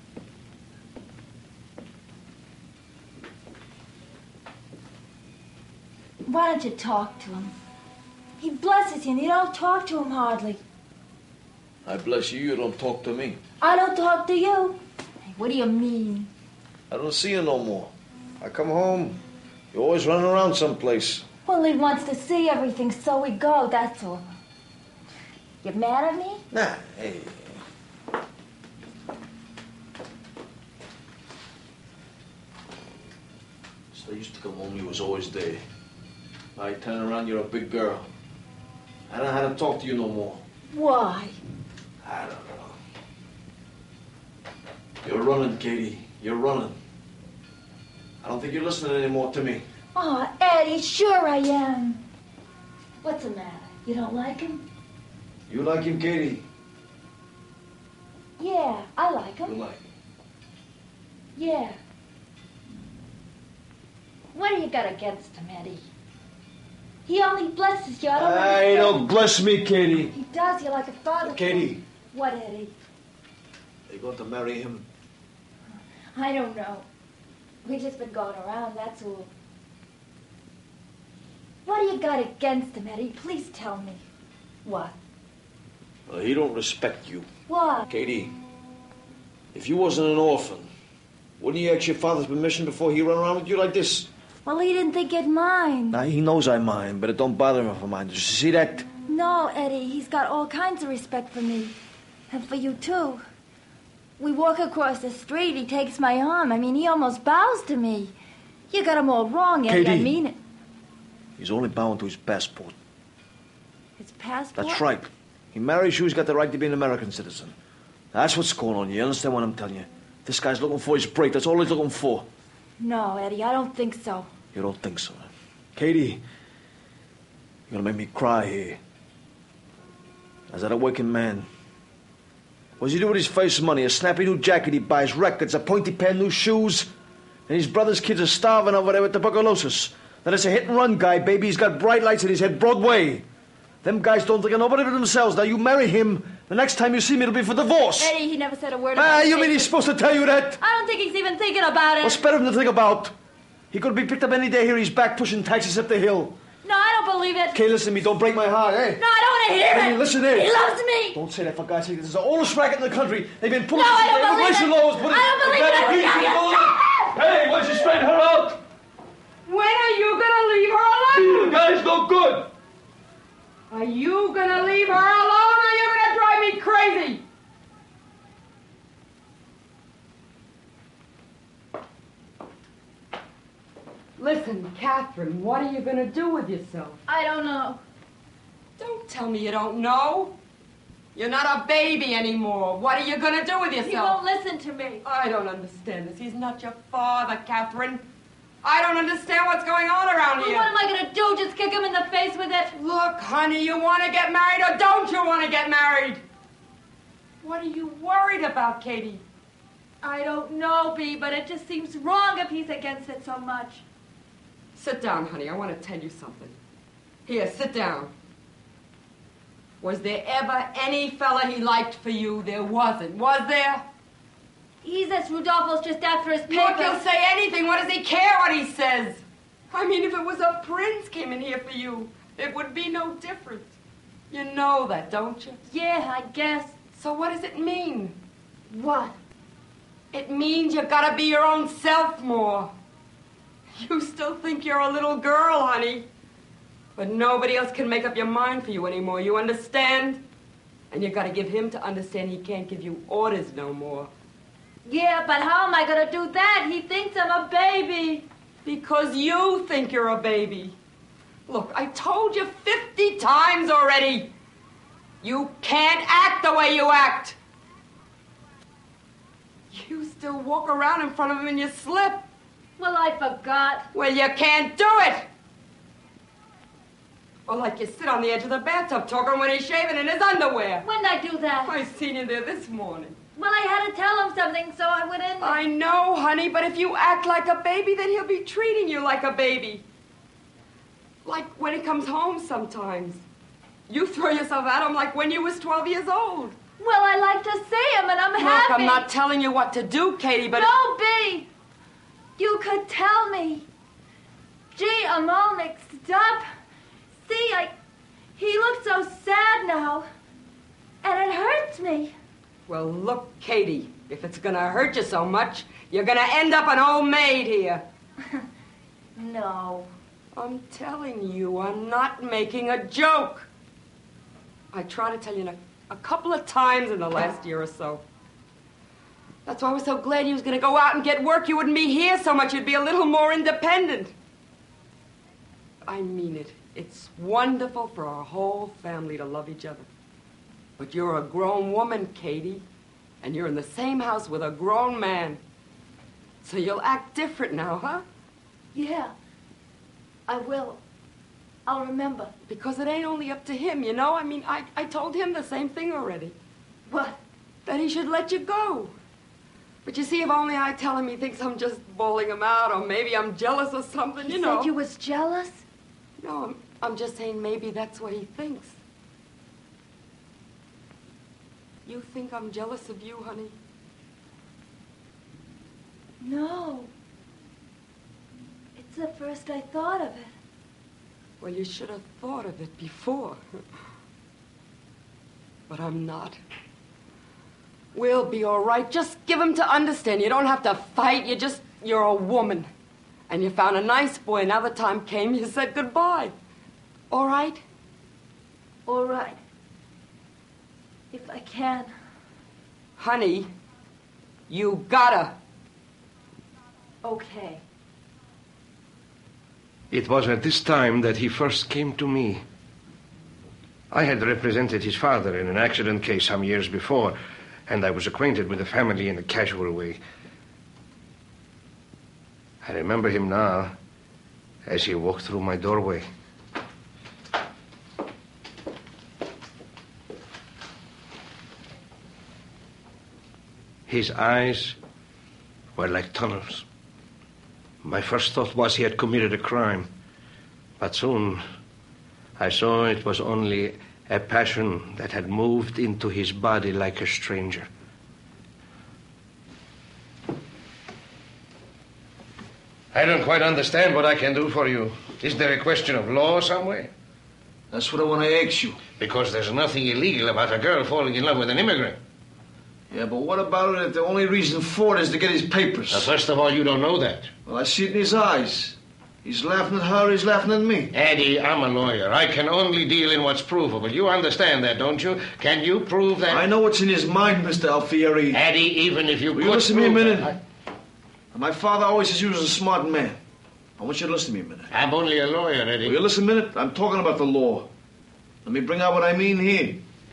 Why don't you talk to him? He blesses you and you don't talk to him hardly. I bless you, you don't talk to me. I don't talk to you. Hey, what do you mean? I don't see you no more. I come home, you're always running around someplace. Well, he wants to see everything, so we go, that's all. You mad at me? Nah, hey. So I used to come home, you was always there. Now I turn around, you're a big girl. I don't know how to talk to you no more. Why? I don't know. You're running, Katie. You're running. I don't think you're listening anymore to me. Oh, Eddie, sure I am. What's the matter? You don't like him? You like him, Katie? Yeah, I like him. You like him. Yeah. What do you got against him, Eddie? He only blesses you. I don't Hey, understand. don't bless me, Katie. He does. You're like a father. Katie. What, Eddie? Are you going to marry him? I don't know. We've just been going around, that's all. What do you got against him, Eddie? Please tell me. What? Well, he don't respect you. What? Katie, if you wasn't an orphan, wouldn't you ask your father's permission before he run around with you like this? Well, he didn't think you'd mind. Now, he knows I mind, but it don't bother him if I mind. Did you see that? No, Eddie, he's got all kinds of respect for me. And for you, too. We walk across the street, he takes my arm. I mean, he almost bows to me. You got him all wrong, Eddie. Katie. I mean it. He's only bowing to his passport. His passport? That's right. He marries you, he's got the right to be an American citizen. That's what's going on. You understand what I'm telling you? This guy's looking for his break. That's all he's looking for. No, Eddie, I don't think so. You don't think so? Katie, you're gonna make me cry here. Is that a working man? What's he do with his first money? A snappy new jacket he buys, records, a pointy pair of new shoes? And his brother's kids are starving over there with tuberculosis. Then it's a hit-and-run guy, baby. He's got bright lights in his head, Broadway. Them guys don't think of nobody but themselves. Now, you marry him, the next time you see me, it'll be for divorce. Eddie, he never said a word about it. You mean he's supposed to tell you that? I don't think he's even thinking about it. What's better than to think about? He could be picked up any day here. He's back pushing taxis up the hill. No, I don't believe it. Okay, listen to me. Don't break my heart, eh? No, I don't want to hear Hey, it. listen here. He loves me. Don't say that, for God's sake. This is the oldest racket in the country. They've been pulling No, I don't the believe immigration it. laws. I don't believe it. Hey, why don't you straighten her out? When are you gonna leave her alone? You guys no good. Are you gonna leave her alone or are you gonna drive me crazy? Listen, Catherine, what are you going to do with yourself? I don't know. Don't tell me you don't know. You're not a baby anymore. What are you going to do with yourself? He won't listen to me. I don't understand this. He's not your father, Catherine. I don't understand what's going on around here. What am I going to do? Just kick him in the face with it? Look, honey, you want to get married or don't you want to get married? What are you worried about, Katie? I don't know, Bea, but it just seems wrong if he's against it so much. Sit down, honey. I want to tell you something. Here, sit down. Was there ever any fella he liked for you? There wasn't. Was there? He says Rudolfo's just after his Look, paper. he'll say anything. What does he care what he says? I mean, if it was a prince came in here for you, it would be no different. You know that, don't you? Yeah, I guess. So what does it mean? What? It means you've got to be your own self more. You still think you're a little girl, honey. But nobody else can make up your mind for you anymore, you understand? And you've got to give him to understand he can't give you orders no more. Yeah, but how am I going to do that? He thinks I'm a baby. Because you think you're a baby. Look, I told you 50 times already. You can't act the way you act. You still walk around in front of him in your slip. Well, I forgot. Well, you can't do it. Or like you sit on the edge of the bathtub talking when he's shaving in his underwear. When did I do that? I seen you there this morning. Well, I had to tell him something, so I went in. I know, honey, but if you act like a baby, then he'll be treating you like a baby. Like when he comes home sometimes. You throw yourself at him like when you was 12 years old. Well, I like to see him, and I'm Look, happy. I'm not telling you what to do, Katie, but... No, Bea! You could tell me. Gee, I'm all mixed up. See, he looks so sad now. And it hurts me. Well, look, Katie, if it's gonna hurt you so much, you're gonna end up an old maid here. No. I'm telling you, I'm not making a joke. I tried to tell you a couple of times in the last year or so. That's why I was so glad you was gonna go out and get work. You wouldn't be here so much. You'd be a little more independent. I mean it. It's wonderful for our whole family to love each other. But you're a grown woman, Katie, and you're in the same house with a grown man. So you'll act different now, huh? Yeah, I will. I'll remember. Because it ain't only up to him, you know? I mean, I told him the same thing already. What? That he should let you go. But you see, if only I tell him, he thinks I'm just bawling him out, or maybe I'm jealous or something, He you know. said you was jealous? No, I'm just saying maybe that's what he thinks. You think I'm jealous of you, honey? No. It's the first I thought of it. Well, you should have thought of it before. But I'm not. We'll be all right. Just give him to understand. You don't have to fight. You're a woman. And you found a nice boy. Now the time came, you said goodbye. All right? All right. If I can. Honey, you gotta. Okay. It was at this time that he first came to me. I had represented his father in an accident case some years before, and I was acquainted with the family in a casual way. I remember him now as he walked through my doorway. His eyes were like tunnels. My first thought was he had committed a crime. But soon I saw it was only a passion that had moved into his body like a stranger. I don't quite understand what I can do for you. Is there a question of law somewhere? That's what I want to ask you. Because there's nothing illegal about a girl falling in love with an immigrant. Yeah, but what about it if the only reason for it is to get his papers? Now, first of all, you don't know that. Well, I see it in his eyes. He's laughing at her, he's laughing at me. Eddie, I'm a lawyer. I can only deal in what's provable. You understand that, don't you? Can you prove that? I know what's in his mind, Mr. Alfieri. Eddie, even if you Will could you listen to me a prove minute? that, My father always says you was a smart man. I want you to listen to me a minute. I'm only a lawyer, Eddie. Will you listen a minute? I'm talking about the law. Let me bring out what I mean here.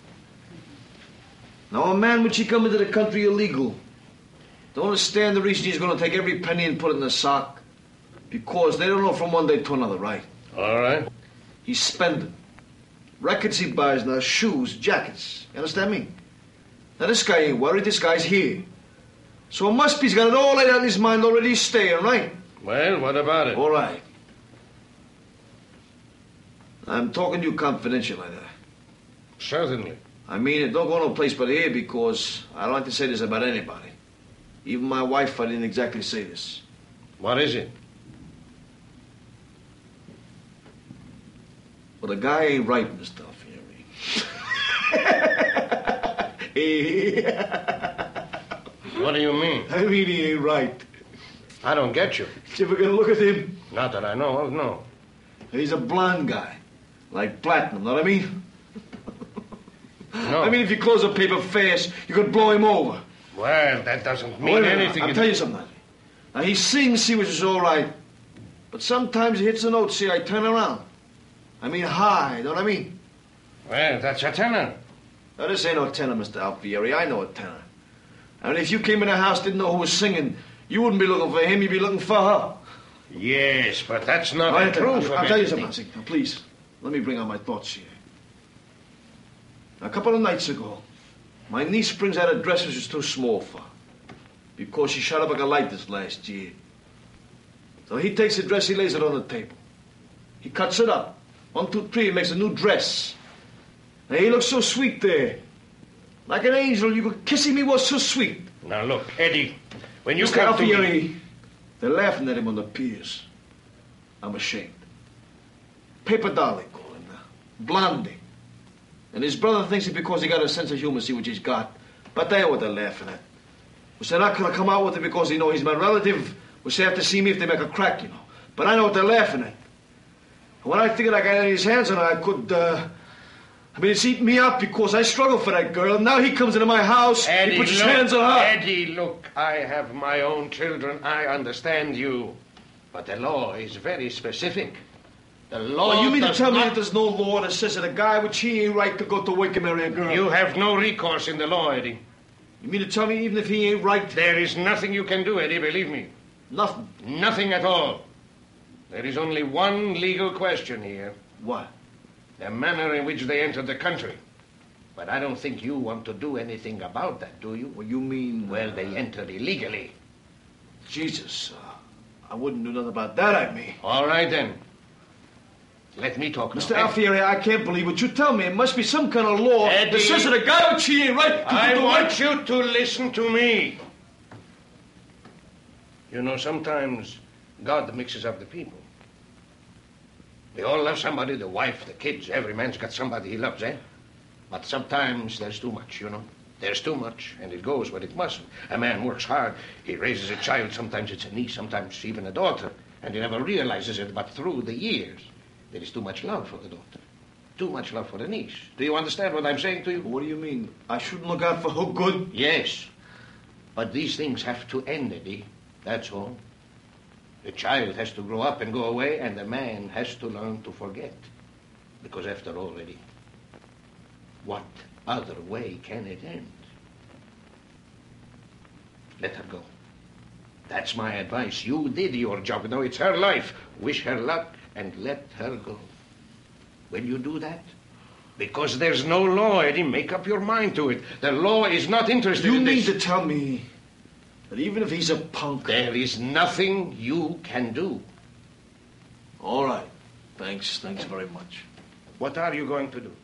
Now, a man which he come into the country illegal, don't understand the reason he's going to take every penny and put it in a sock. Because they don't know from one day to another, right? All right. He's spending. Records he buys now, shoes, jackets. You understand me? Now, this guy ain't worried. This guy's here. So it must be he's got it all laid out in his mind already. He's staying, right? Well, what about it? All right. I'm talking to you confidential like that. Certainly. I mean it. Don't go no place but here because I don't like to say this about anybody. Even my wife, I didn't exactly say this. What is it? Well, the guy ain't right, Mr. Alfieri. What do you mean? I mean he ain't right. I don't get you. Did you ever get a look at him? Not that I know of, no. He's a blonde guy. Like platinum, know what I mean? No. I mean, if you close the paper fast, you could blow him over. Well, that doesn't mean anything. I'll tell you something. Now, he sings, see, which is all right. But sometimes he hits a note, see, I turn around. I mean high, know what I mean? Well, that's a tenor. Now, this ain't no tenor, Mr. Alfieri. I know a tenor. And if you came in the house, didn't know who was singing, you wouldn't be looking for him, you'd be looking for her. Yes, but that's not the proof of I'll tell you anything. something. Now, please, let me bring out my thoughts here. A couple of nights ago, my niece brings out a dress which is too small for her because she shot up like a light this last year. So he takes the dress, he lays it on the table. He cuts it up. 1, 2, 3, he makes a new dress. Now, he looks so sweet there. Like an angel, you could kiss him, he was so sweet. Now, look, Eddie, when you Mr. come to me... Alfieri, they're laughing at him on the piers. I'm ashamed. Paper doll, they call him now. Blondie. And his brother thinks it because he got a sense of humor, see what he's got. But they know what they're laughing at. Well, they're not going to come out with it because they know he's my relative. Well, they have to see me if they make a crack, you know. But I know what they're laughing at. And when I figured I got his hands on her, I could, it's eating me up because I struggled for that girl. And now he comes into my house, Eddie, he puts his look, hands on her. Eddie, look, I have my own children. I understand you. But the law is very specific. The law Well, you mean to does tell me not... that there's no law that says that a guy which he ain't right to go to work and marry a girl? You have no recourse in the law, Eddie. You mean to tell me even if he ain't right? There is nothing you can do, Eddie, believe me. Nothing. Nothing at all. There is only one legal question here. What? The manner in which they entered the country. But I don't think you want to do anything about that, do you? Well, you mean... Well, they entered illegally. Jesus, I wouldn't do nothing about that, I mean. All right, then. Let me talk now. Mr. Alfieri, I can't believe what you tell me. It must be some kind of law Eddie, that says that a guy which he ain't right... I want you to listen to me. You know, sometimes God mixes up the people. We all love somebody, the wife, the kids. Every man's got somebody he loves, eh? But sometimes there's too much, you know. There's too much, and it goes where it mustn't. A man works hard. He raises a child. Sometimes it's a niece, sometimes even a daughter. And he never realizes it, but through the years, there is too much love for the daughter. Too much love for the niece. Do you understand what I'm saying to you? What do you mean? I shouldn't look out for her good? Yes. But these things have to end, Eddie. That's all. The child has to grow up and go away, and the man has to learn to forget. Because after all, Eddie, what other way can it end? Let her go. That's my advice. You did your job. Now it's her life. Wish her luck and let her go. Will you do that? Because there's no law, Eddie. Make up your mind to it. The law is not interested in this. You mean to tell me that even if he's a punk... There is nothing you can do. All right. Thanks very much. What are you going to do?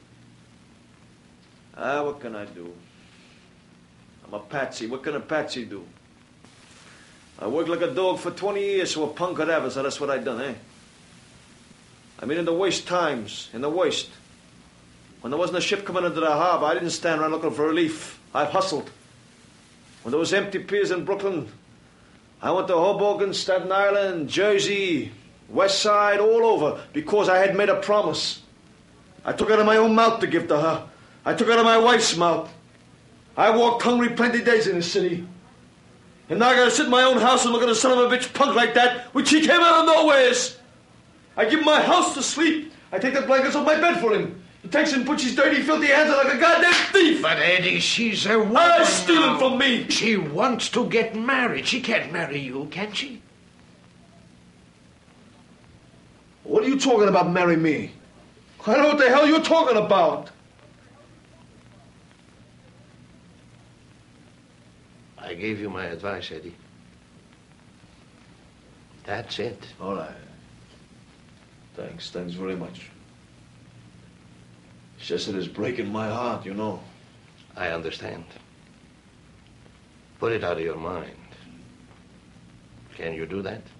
What can I do? I'm a patsy. What can a patsy do? I worked like a dog for 20 years so a punk could have it, so that's what I done, eh? I mean, in the worst times, when there wasn't a ship coming into the harbor, I didn't stand around looking for relief. I hustled. When there was empty piers in Brooklyn, I went to Hoboken, Staten Island, Jersey, West Side, all over, because I had made a promise. I took it out of my own mouth to give to her. I took it out of my wife's mouth. I walked hungry plenty days in the city. And now I gotta sit in my own house and look at a son of a bitch punk like that, which he came out of nowheres. I give him my house to sleep. I take the blankets off my bed for him. He takes and puts his dirty, filthy hands out like a goddamn thief. But, Eddie, she's a woman. Ah, stealing from me. She wants to get married. She can't marry you, can she? What are you talking about, marry me? I don't know what the hell you're talking about. I gave you my advice, Eddie. That's it. All right. Thanks very much. It's just that it's breaking my heart, you know. I understand. Put it out of your mind. Can you do that?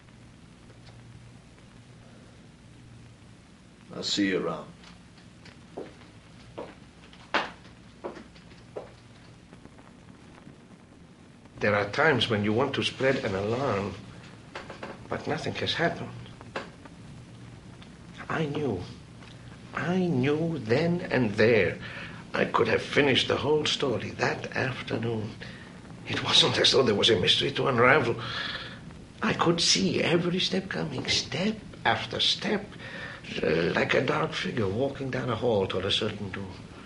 I'll see you around. There are times when you want to spread an alarm, but nothing has happened. I knew then and there I could have finished the whole story that afternoon. It wasn't as though there was a mystery to unravel. I could see every step coming, step after step, like a dark figure walking down a hall toward a certain door.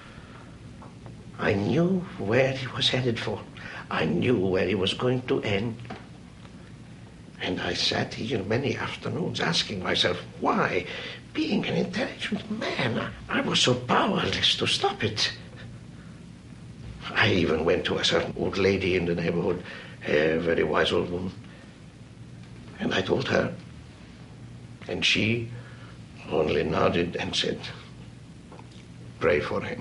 I knew where he was headed for. I knew where he was going to end. And I sat here many afternoons asking myself why, being an intelligent man, I was so powerless to stop it. I even went to a certain old lady in the neighborhood, a very wise old woman, and I told her. And she only nodded and said, "Pray for him."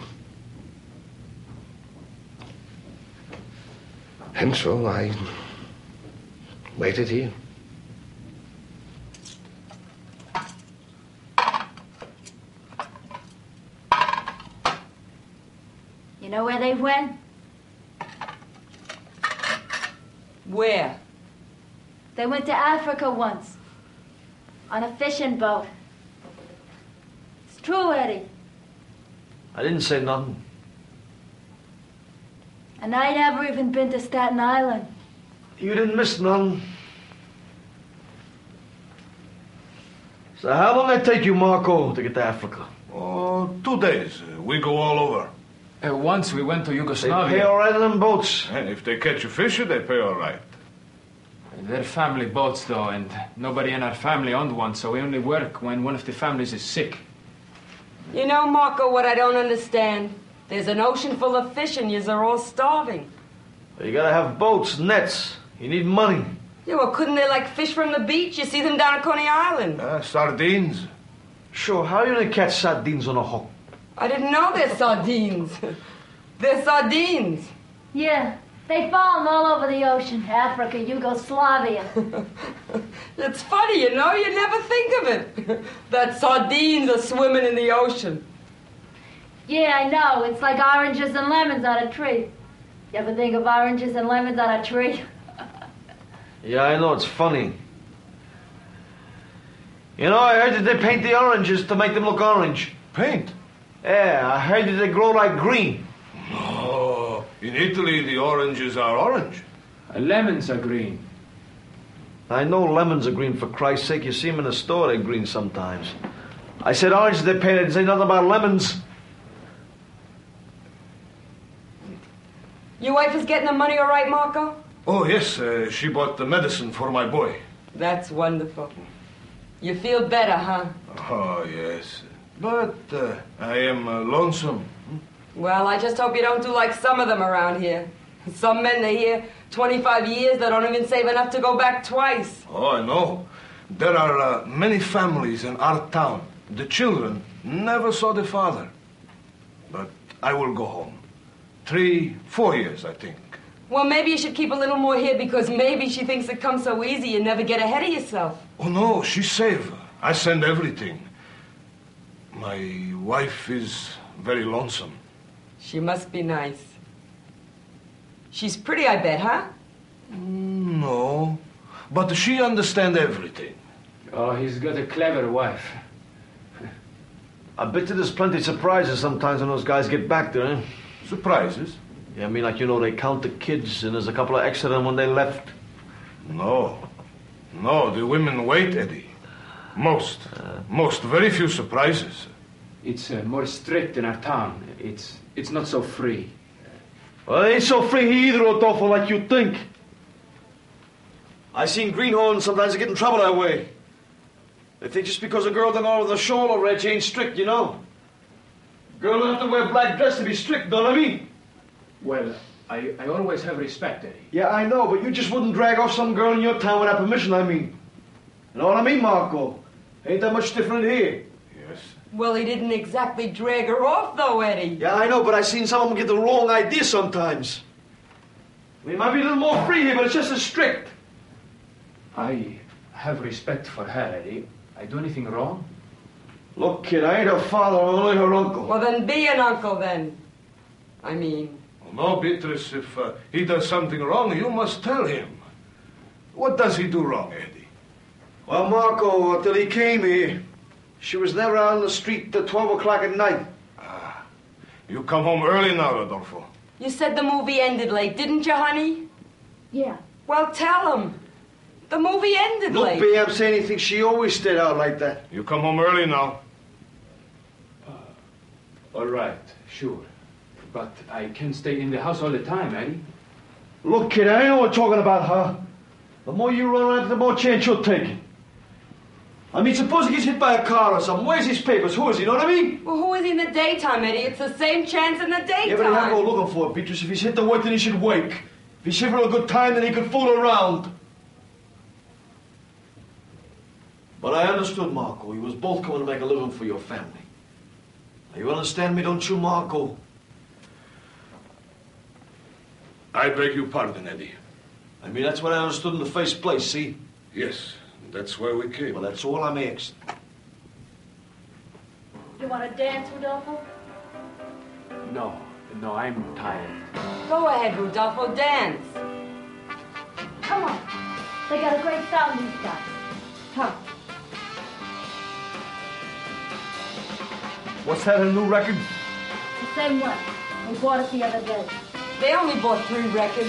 And so I waited here. You know where they went? Where? They went to Africa once. On a fishing boat. It's true, Eddie. I didn't say nothing. And I never even been to Staten Island. You didn't miss none. So how long did it take you, Marco, to get to Africa? Oh, 2 days. We go all over. Once we went to They Yugoslavia. pay all right on them boats. And if they catch a fisher, they pay all right. They're family boats, though, and nobody in our family owned one, so we only work when one of the families is sick. You know, Marco, what I don't understand? There's an ocean full of fish and yous are all starving. You gotta have boats, nets. You need money. Yeah, well, couldn't they, like, fish from the beach? You see them down at Coney Island. Sardines. Sure, how are you gonna catch sardines on a hook? I didn't know they're sardines. They're sardines. Yeah, they found them all over the ocean. Africa, Yugoslavia. It's funny, you know, you never think of it. That sardines are swimming in the ocean. Yeah, I know. It's like oranges and lemons on a tree. You ever think of oranges and lemons on a tree? Yeah, I know, it's funny. You know, I heard that they paint the oranges to make them look orange. Paint? Yeah, I heard that they grow like green. Oh, in Italy, the oranges are orange. Lemons are green. I know lemons are green, for Christ's sake. You see them in the store, they're green sometimes. I said oranges they painted, I didn't say nothing about lemons. Your wife is getting the money all right, Marco? Oh, yes, she bought the medicine for my boy. That's wonderful. You feel better, huh? Oh, yes. But I am lonesome. Well, I just hope you don't do like some of them around here. Some men, they hear 25 years, they don't even save enough to go back twice. Oh, I know. There are many families in our town. The children never saw the father. But I will go home. 3-4 years, I think. Well, maybe you should keep a little more here because maybe she thinks it comes so easy you never get ahead of yourself. Oh, no, she's safe. I send everything. My wife is very lonesome. She must be nice. She's pretty, I bet, huh? No, but she understands everything. Oh, he's got a clever wife. I bet you there's plenty of surprises sometimes when those guys get back there, eh? Surprises? Yeah, I mean, like, you know, they count the kids, and there's a couple of extra than when they left. No. No, the women wait, Eddie. Most. Very few surprises. It's more strict in our town. It's not so free. Well, it ain't so free here either, Rodolfo, like you think. I seen greenhorns sometimes get in trouble that way. They think just because a girl don't go over the shoulder red, she ain't strict, you know. Girl don't have to wear black dress to be strict, know what I mean? Well, I always have respect, Eddie. Yeah, I know, but you just wouldn't drag off some girl in your town without permission, I mean. You know what I mean, Marco? Ain't that much different here. Yes. Well, he didn't exactly drag her off, though, Eddie. Yeah, I know, but I seen some of them get the wrong idea sometimes. We might be a little more free here, but it's just as strict. I have respect for her, Eddie. I do anything wrong? Look, kid, I ain't her father, I'm only her uncle. Well, then be an uncle, then. I mean... No, Beatrice, if he does something wrong, you must tell him. What does he do wrong, Eddie? Well, Marco, till he came here, she was never out on the street till 12 o'clock at night. You come home early now, Rodolfo. You said the movie ended late, didn't you, honey? Yeah. Well, tell him. The movie ended Look, late. B, I'm saying anything. She always stayed out like that. You come home early now. All right, sure. But I can't stay in the house all the time, Eddie. Look, kid, I know we're talking about her. The more you run around, the more chance you're taking. I mean, suppose he gets hit by a car or something. Where's his papers? Who is he? You know what I mean? Well, who is he in the daytime, Eddie? It's the same chance in the daytime. Yeah, but he have to go looking for it, Beatrice. If he's hit the work, then he should wake. If he's here for a good time, then he could fool around. But I understood, Marco. You was both coming to make a living for your family. Now, you understand me, don't you, Marco? I beg your pardon, Eddie. I mean, that's what I understood in the first place, see? Yes, that's where we came. Well, that's all I'm asking. You want to dance, Rodolfo? No, I'm tired. Go ahead, Rodolfo, dance. Come on. They got a great sound, these guys. Come. What's that, a new record? It's the same one. We bought it the other day. They only bought 3 records.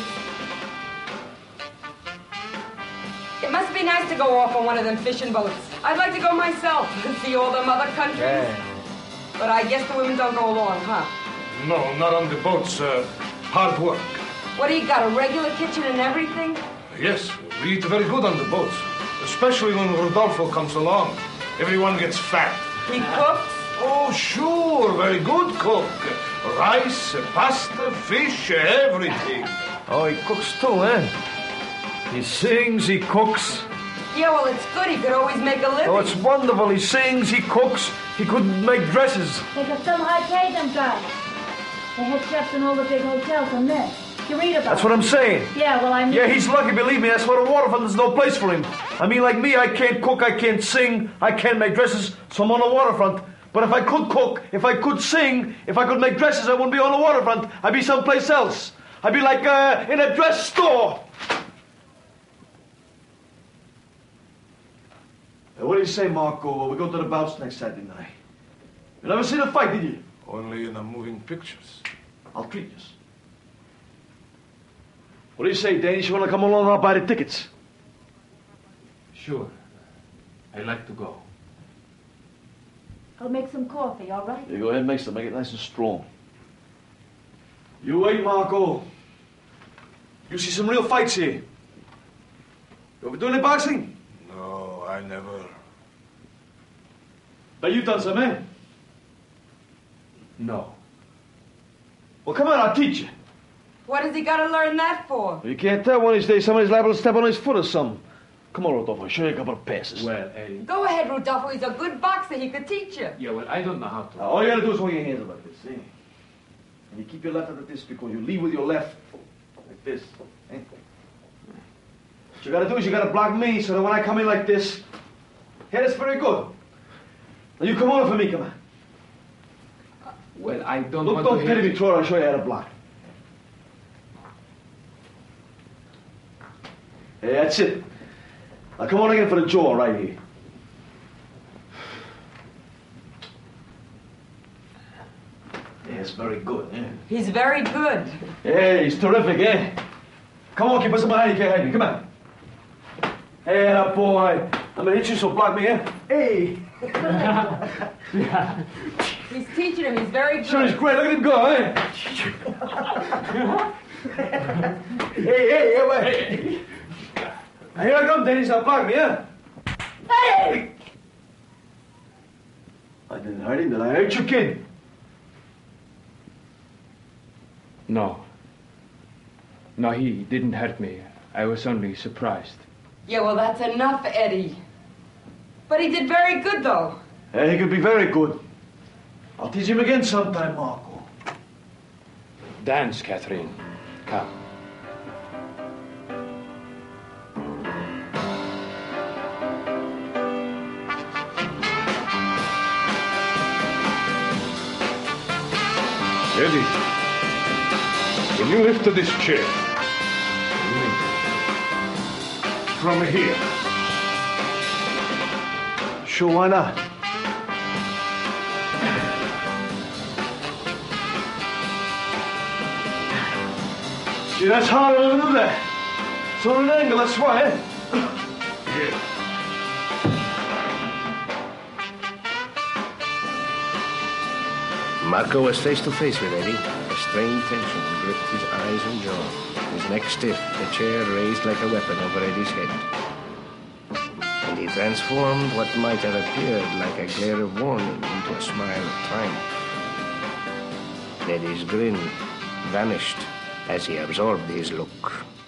It must be nice to go off on one of them fishing boats. I'd like to go myself and see all them other countries. Yeah. But I guess the women don't go along, huh? No, not on the boats. Hard work. What do you got, a regular kitchen and everything? Yes, we eat very good on the boats. Especially when Rodolfo comes along. Everyone gets fat. He cooks? Oh, sure. Very good cook. Rice, pasta, fish, everything. Oh, he cooks too, eh? He sings, he cooks. Yeah, well, it's good. He could always make a living. Oh, it's wonderful. He sings, he cooks, he could make dresses. They got some high pay, them guys. They head chefs in all the big hotels and men. You read about That's what I'm saying. Yeah, well, I mean... Yeah, he's lucky, believe me. That's why the waterfront there's no place for him. I mean, like me, I can't cook, I can't sing, I can't make dresses, so I'm on the waterfront. But if I could cook, if I could sing, if I could make dresses, I wouldn't be on the waterfront. I'd be someplace else. I'd be like in a dress store. Hey, what do you say, Marco? We go to the bouts next Saturday night. You never seen a fight, did you? Only in the moving pictures. I'll treat you. What do you say, Danish? You want to come along and I'll buy the tickets? Sure. I'd like to go. I'll make some coffee, all right? You go ahead and make some. Make it nice and strong. You wait, Marco. You see some real fights here. You ever doing any boxing? No, I never. But you done some, eh? No. Well, come on, I'll teach you. What has he got to learn that for? You can't tell one of these days somebody's liable to step on his foot or something. Come on, Rodolfo, I'll show you a couple of passes. Well, Eddie... Go ahead, Rodolfo. He's a good boxer. He could teach you. Yeah, well, I don't know how to... All you gotta do is hold your hands up like this, see? And you keep your left like this because you lead with your left. Like this. Eh? What you gotta do is you gotta block me so that when I come in like this... Hey, that's very good. Now you come over for me, come on. Well, I don't Look, want don't to... pity me, Troy. I'll show you how to block. Hey, that's it. Now come on again for the jaw right here. Yeah, it's very good, eh? He's very good. Yeah, he's terrific, eh? Come on, keep us behind you, can't hide me. Come on. Hey, that boy. I'm gonna hit you, so block me in. Hey. He's teaching him. He's very good. Sure, he's great. Look at him go, eh? Hey, wait. Here I come, Dennis. Now block me, huh? Hey! I didn't hurt him, did I hurt you, kid? No. No, he didn't hurt me. I was only surprised. Yeah, well, that's enough, Eddie. But he did very good, though. Hey, he could be very good. I'll teach him again sometime, Marco. Dance, Catherine. Come. Eddie, can you lift this chair? From here. Sure, why not? See, that's harder than that. It's on an angle, that's why, eh? Here. Marco was face to face with Eddie. A strained tension gripped his eyes and jaw. His neck stiff, the chair raised like a weapon over Eddie's head. And he transformed what might have appeared like a glare of warning into a smile of triumph. Eddie's grin vanished as he absorbed his look.